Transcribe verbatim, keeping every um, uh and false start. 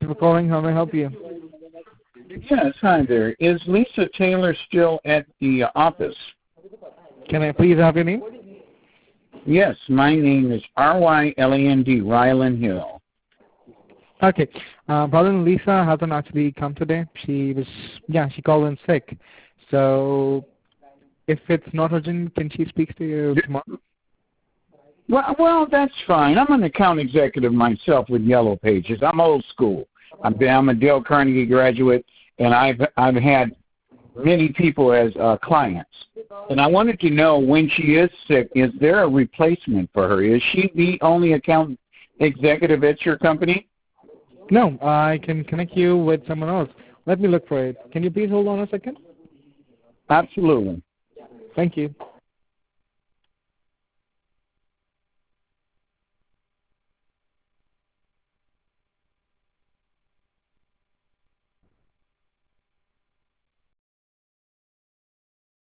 you for calling. How may I help you? Yes, hi there. Is Lisa Taylor still at the office? Can I please have your name? Yes, my name is R Y L A N D, Ryland Hill. Okay. Uh, brother Lisa hasn't actually come today. She was, yeah, she called in sick. So if it's not urgent, can she speak to you tomorrow? Well, well, that's fine. I'm an account executive myself with Yellow Pages. I'm old school. I'm, I'm a Dale Carnegie graduate, and I've I've had many people as uh, clients. And I wanted to know, when she is sick, is there a replacement for her? Is she the only account executive at your company? No, I can connect you with someone else. Let me look for it. Can you please hold on a second? Absolutely. Thank you.